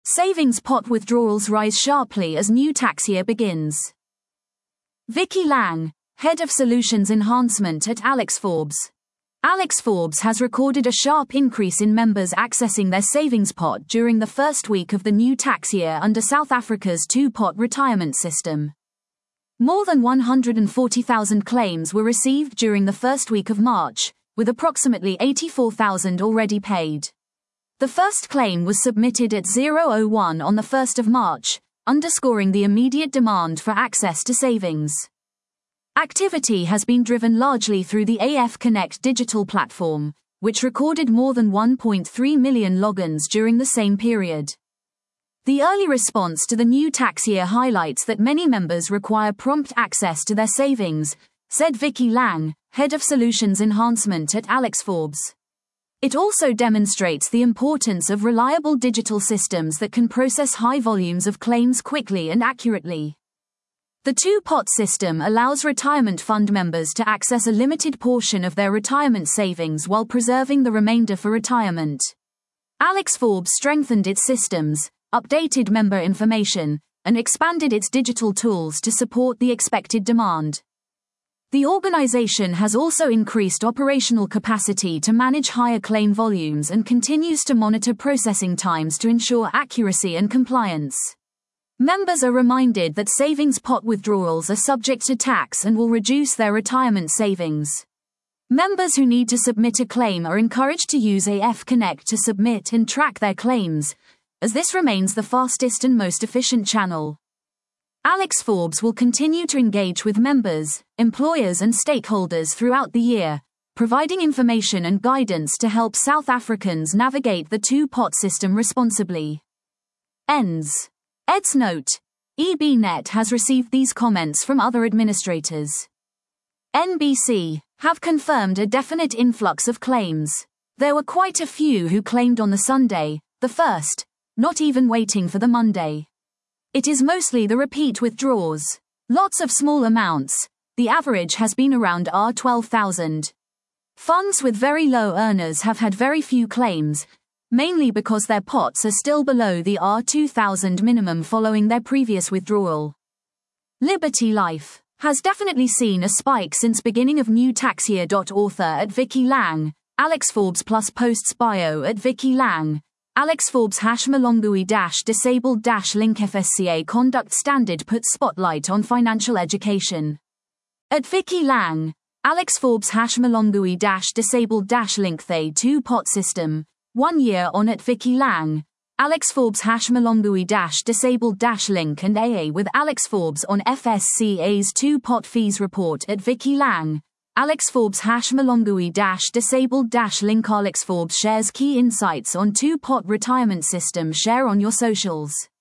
Savings pot withdrawals rise sharply as new tax year begins. Vicky Lang, Head of Solutions Enhancement at Alex Forbes. Alex Forbes has recorded a sharp increase in members accessing their savings pot during the first week of the new tax year under South Africa's two-pot retirement system. More than 140,000 claims were received during the first week of March, with approximately 84,000 already paid. The first claim was submitted at 0:01 on the 1st of March, underscoring the immediate demand for access to savings. Activity has been driven largely through the AF Connect digital platform, which recorded more than 1.3 million logins during the same period. The early response to the new tax year highlights that many members require prompt access to their savings, said Vicky Lang, Head of Solutions Enhancement at Alex Forbes. It also demonstrates the importance of reliable digital systems that can process high volumes of claims quickly and accurately. The two-pot system allows retirement fund members to access a limited portion of their retirement savings while preserving the remainder for retirement. Alex Forbes strengthened its systems, updated member information, and expanded its digital tools to support the expected demand. The organization has also increased operational capacity to manage higher claim volumes and continues to monitor processing times to ensure accuracy and compliance. Members are reminded that savings pot withdrawals are subject to tax and will reduce their retirement savings. Members who need to submit a claim are encouraged to use AF Connect to submit and track their claims, as this remains the fastest and most efficient channel. Alex Forbes will continue to engage with members, employers and stakeholders throughout the year, providing information and guidance to help South Africans navigate the two-pot system responsibly. Ends. Ed's note: EBNet has received these comments from other administrators. NBC have confirmed a definite influx of claims. There were quite a few who claimed on the Sunday, the 1st, not even waiting for the Monday. It is mostly the repeat withdrawals. Lots of small amounts. The average has been around R12,000. Funds with very low earners have had very few claims, mainly because their pots are still below the R2,000 minimum following their previous withdrawal. Liberty Life has definitely seen a spike since beginning of new tax year. Author at Vicky Lang, Alex Forbes plus posts bio at Vicky Lang, Alex Forbes #Malongui disabled link FSCA conduct standard puts spotlight on financial education. At Vicky Lang, Alex Forbes #Malongui disabled link the two-pot system. 1 year on at Vicky Lang, Alex Forbes #Malongui disabled link and AA with Alex Forbes on FSCA's two-pot fees report at Vicky Lang, Alex Forbes #Malongui disabled link. Alex Forbes shares key insights on two-pot retirement system. Share on your socials.